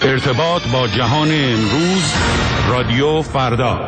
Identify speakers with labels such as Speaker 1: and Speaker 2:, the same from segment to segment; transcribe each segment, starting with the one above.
Speaker 1: ارتباط با جهان امروز، رادیو فردا.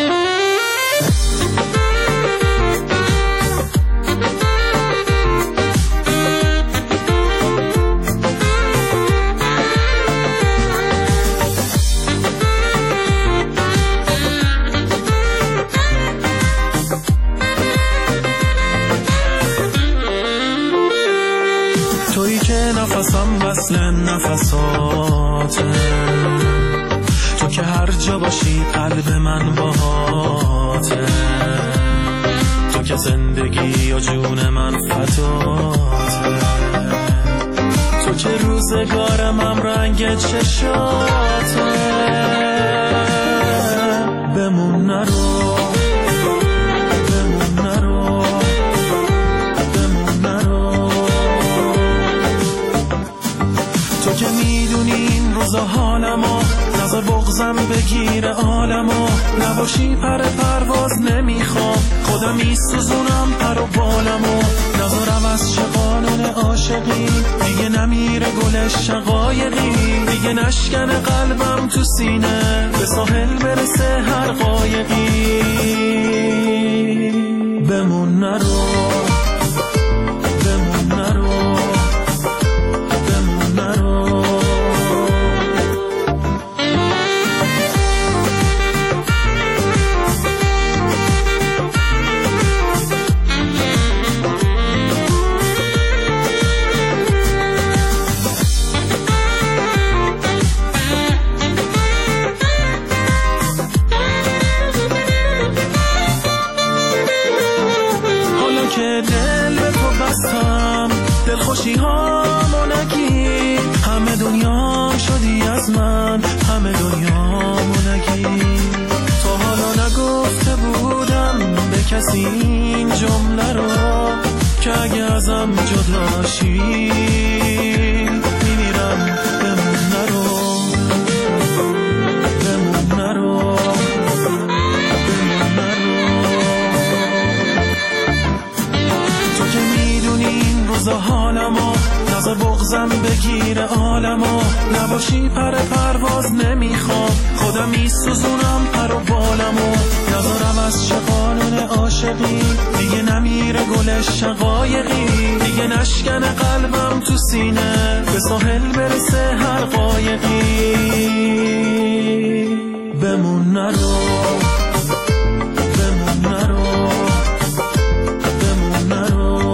Speaker 2: تویی که نفسم وصل نفساته، تو که هر جا باشی قلب من باهاته، تو که زندگی و جون من فداته، تو که روزگارم هم رنگ چشاته. بمون نرو، تو که میدونی این روزا حالمو، نظر بغزم بگیره عالمو، نباشی پر پرواز نمیخوام، خودم میسوزونم پر و بالمو، نظرم از چه قانون عاشقی، دیگه نمیره گل شقایقی، دیگه نشکن قلبم تو سینه، به ساحل برسه هر قایقی. بمون نرو، دلخوشی هامو نگی، همه دنیام شدی از من، همه دنیامو نگی. تا حالا نگفته بودم به کسی این جمله رو، که اگه ازم جداشی میمیرم. بمون نرو، بمون نرو، بمون نرو. تو که میدونی این روزا حالمو، نظر بغزم بگیره عالمو، نباشی پر پرواز نمیخوام، خودم میسوزونم پر و بالمو، نظرم از چه قانون عاشقی، دیگه نمیره گل شقایقی، دیگه نشکن قلبم تو سینه، به ساحل برسه هر قایقی. بمون نرو، بمون نرو، بمون نرو.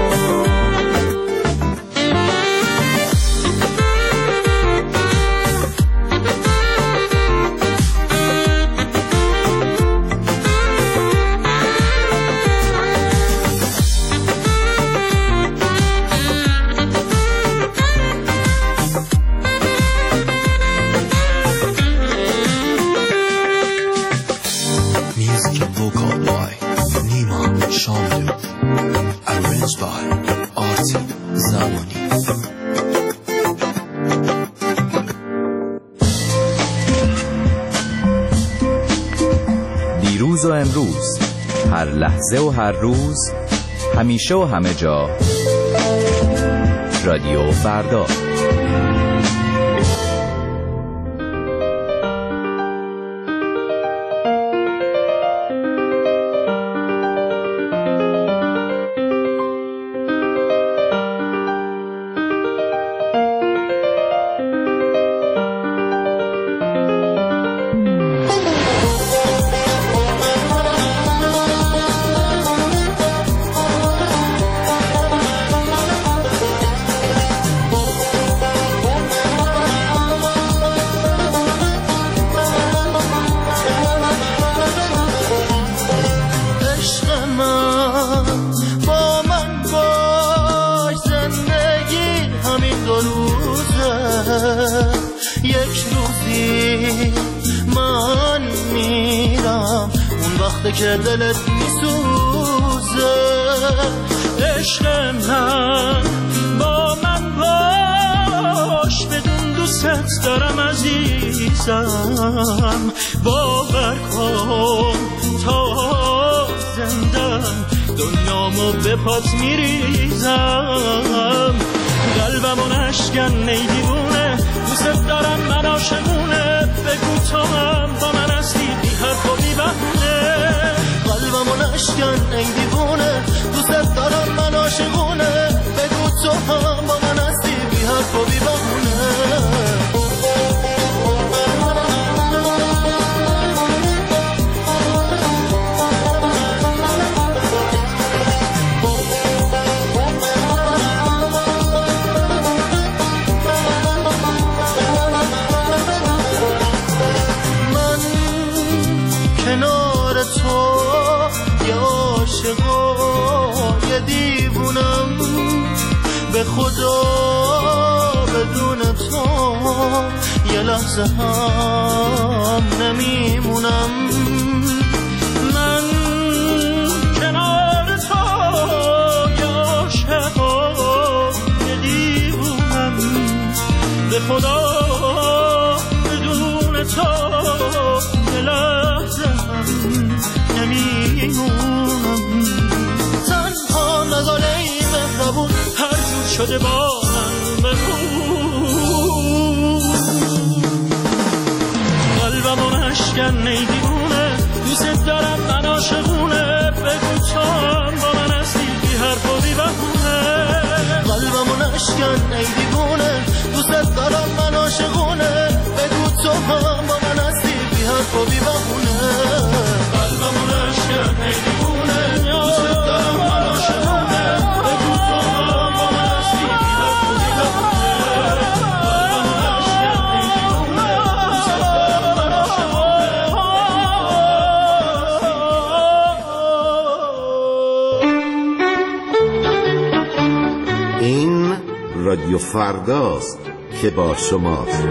Speaker 3: دیروز و امروز، هر لحظه و هر روز، همیشه و همه جا، رادیو فردا.
Speaker 4: یک روزی من میرم، اون وقت که دلت میسوزه. عشق من با من باش، بدون دوست دارم عزیزم. باور کن تا زندم، دنیامو به پات میریزم. قلبمو نشکن ای دیوونه، دوست دارم من یه لحظه هم نمیمونم. من کنار تو یا شبا یه دیوونم، به خدا بدون تو یه لحظه هم نمیمونم. تنها نزاله مهربون هر جور شده با من بگو، قلبمو نشکن ای دیوونه، دوست دارم من عاشقونه، بگو تو هم با من هستی بی حرف و بی بهونه. قلبمو نشکن ای دیوونه، دوست دارم من عاشقونه، بگو تو هم با من هستی بی حرف و بی بهونه. قلبمو نشکن ای دیوونه، دوست دارم من عاشقونه، بگو تو هم با من هستی بی حرف و بی بهونه.
Speaker 5: این رادیو فرداست که با شماست.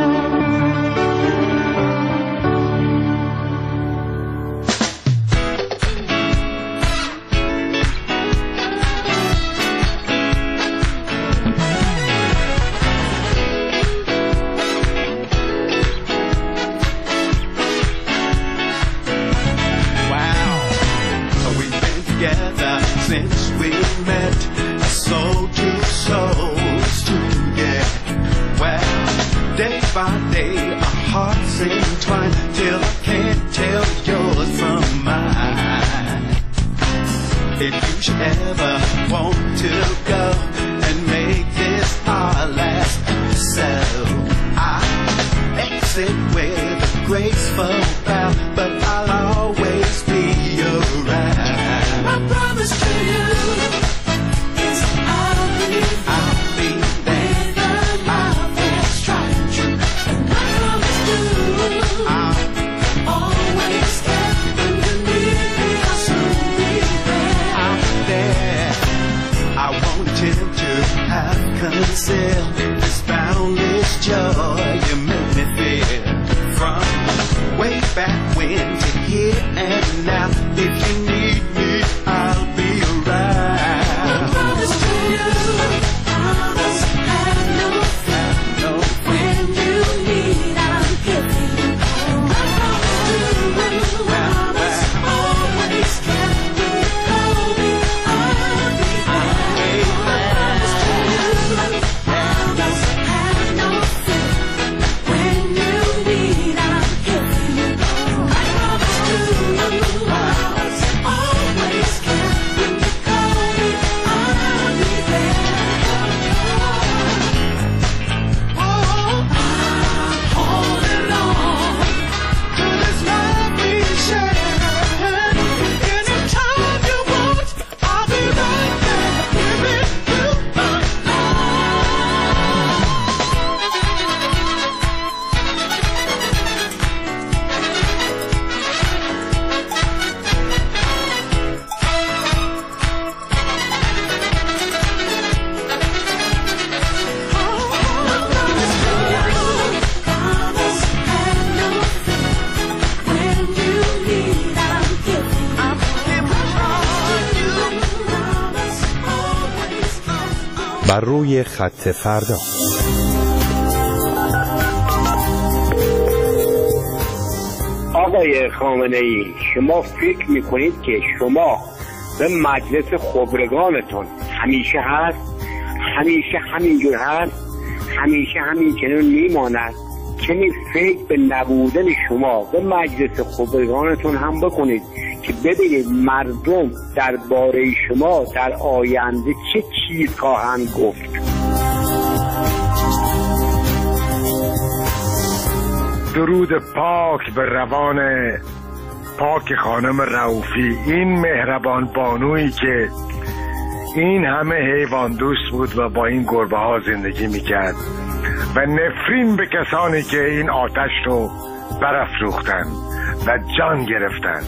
Speaker 1: بر روی خط فردا.
Speaker 6: آقای خامنه‌ای، شما فکر میکنید که شما به مجلس خبرگانتون همیشه هست، همیشه همینجور هست، همیشه همین چنین میماند؟ چنین فکر به نبودن شما به مجلس خبرگانتون هم بکنید که ببینید مردم درباره شما در آینده چه چیز خواهند گفت.
Speaker 7: درود پاک به روان پاک خانم رؤوفی، این مهربان بانویی که این همه حیوان دوست بود و با این گربه ها زندگی میکرد و نفرین به کسانی که این آتش رو برافروختن و جان گرفتن.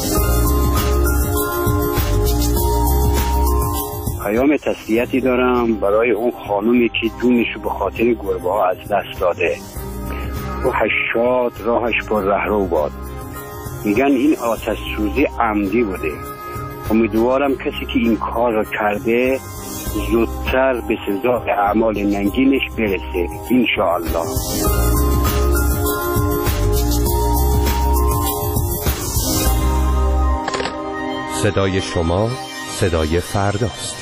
Speaker 6: پیام تسلیتی دارم برای اون خانومی که جونشو به خاطر گربه ها از دست داده شاد راهش پر رهرو باد. میگن این آتش سوزی عمدی بوده. امیدوارم کسی که این کار را کرده زودتر به سزای اعمال ننگینش برسه انشاءالله.
Speaker 8: صدای شما صدای فرداست.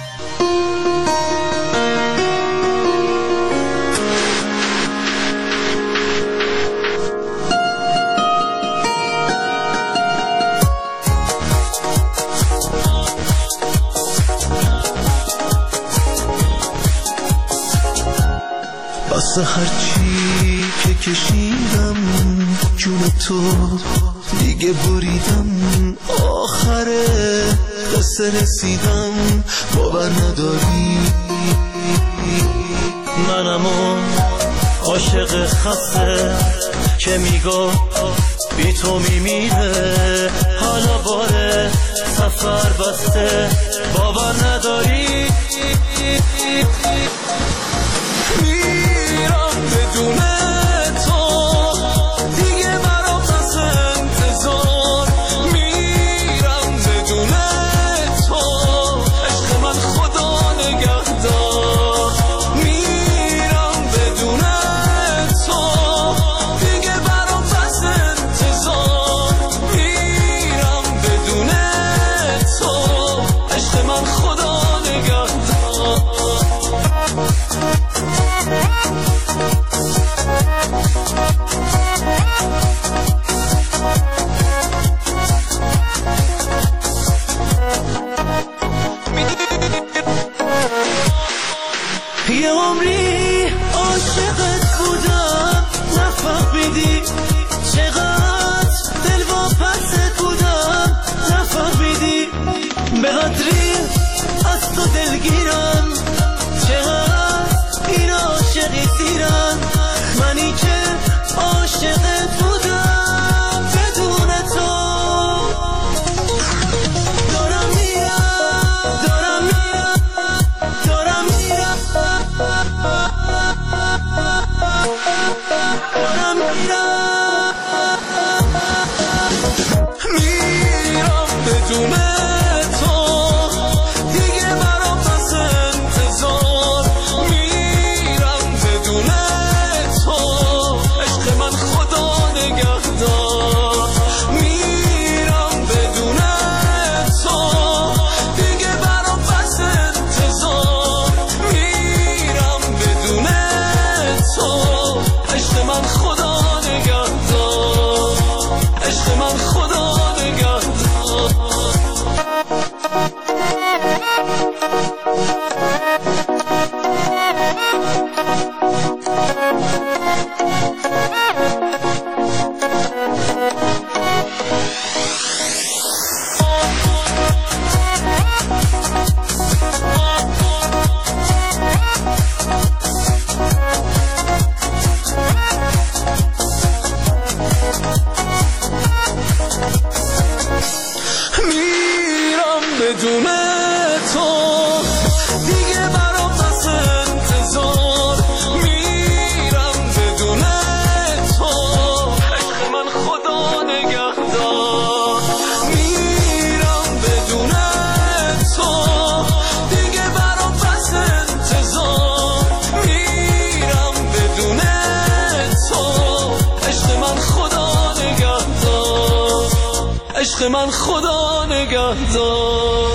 Speaker 2: واسه هرچی که کشیدم جون تو دیگه بریدم، آخره قصه رسیدم باور نداری.
Speaker 4: منم اون عاشق خسته که میگو بی تو میمیره، حالا باره سفر بسته باور نداری. میرم بدون تو دیگه برام پس انتظار، میرم بدون تو عشق من خدا نگهدار. میرم بدون تو دیگه برام پس انتظار، میرم بدون تو عشق من خدا نگهدار. یه عمری عاشقت بودم نفهمیدی، چقدر دلواپست بودم نفهمیدی، به قدری از تو دلگیرم، چقدر این عاشقی سیرم، منی که عاشقت بودم بدون تو. دارم میرم دارم میرم دارم میرم دارم میرم بدون تو دیگه برام پس انتظار، میرم بدون تو عشق من خدا نگهدار. میرم بدون تو دیگه برام پس انتظار، میرم بدون تو عشق من خدا نگهدار، عشق من خدا نگهدار. میرم بدون تو دیگه برام پس انتظار، میرم بدون تو عشق من خدا نگهدار. میرم بدون تو دیگه برام پس انتظار، میرم بدون تو عشق من خدا نگهدار، عشق من خدا نگهدار.